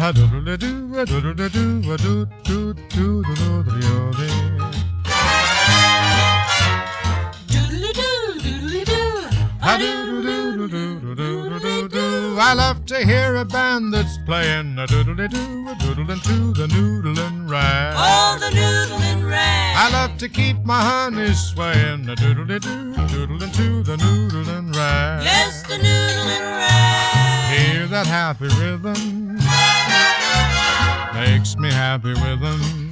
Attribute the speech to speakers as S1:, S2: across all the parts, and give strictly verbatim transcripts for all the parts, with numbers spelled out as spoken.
S1: A doodle doo, a doodle doo, a doo doo doo doo doo doo. I love to hear a band that's playing a doodle-doo, a doodle-doo, the noodlin' rag.
S2: Oh, the noodlin' rag.
S1: I love to keep my honey swaying a doodle-doo, doodle-doo, the noodlin' rag.
S2: Yes, the noodlin' rag.
S1: Hear that happy rhythm, makes me happy with them.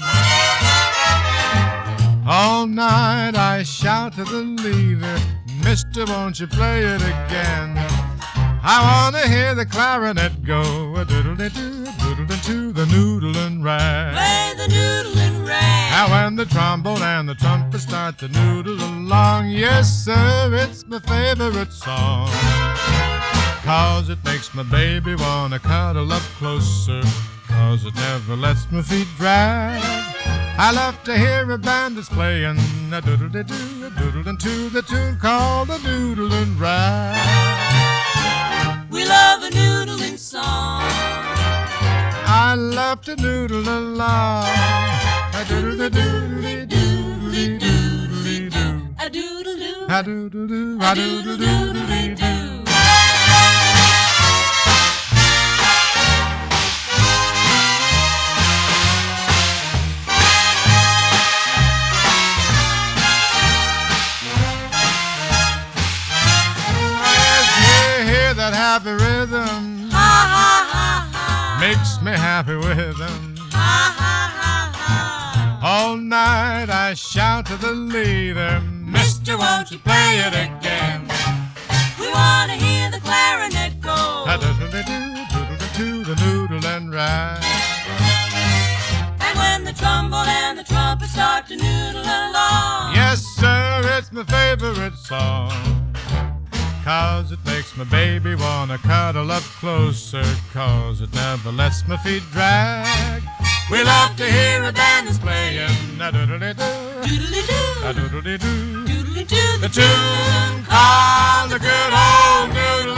S1: All night I shout to the leader, Mister, won't you play it again? I wanna hear the clarinet go, a doodle-doo, doodle-doo, the noodlin' rag.
S2: Play the noodlin' rag.
S1: Now when the trombone and the trumpet start to noodle along, yes sir, it's my favorite song. Cause it makes my baby wanna cuddle up closer, cause it never lets my feet drag. I love to hear a band that's playing a doodle-doo, a doodle-doo, the tune called the noodlin' rag.
S2: We love a noodlin' song.
S1: I love to noodle along. A doodle-doo-doo-doo-doo-doo-doo.
S2: A doodle-doo.
S1: A doodle-doo, a doodle-doo-doo-doo. That happy rhythm,
S2: Ha ha ha ha.
S1: makes me happy with them.
S2: Ha ha ha ha.
S1: All night I shout to the leader, Mister, won't you play it again?
S2: We wanna hear the clarinet go.
S1: A doodle-doo, doodle-doo, the noodlin' rag.
S2: And when the trombone and the trumpet start to noodle along,
S1: Yes sir, it's my favorite song. Cause it makes my baby wanna cuddle up closer, cause it never lets my feet drag. We love to hear a band that's playing a doodle-doo,
S2: doodle-doo,
S1: a doodle-doo,
S2: doodle-doo,
S1: the tune called the good old noodle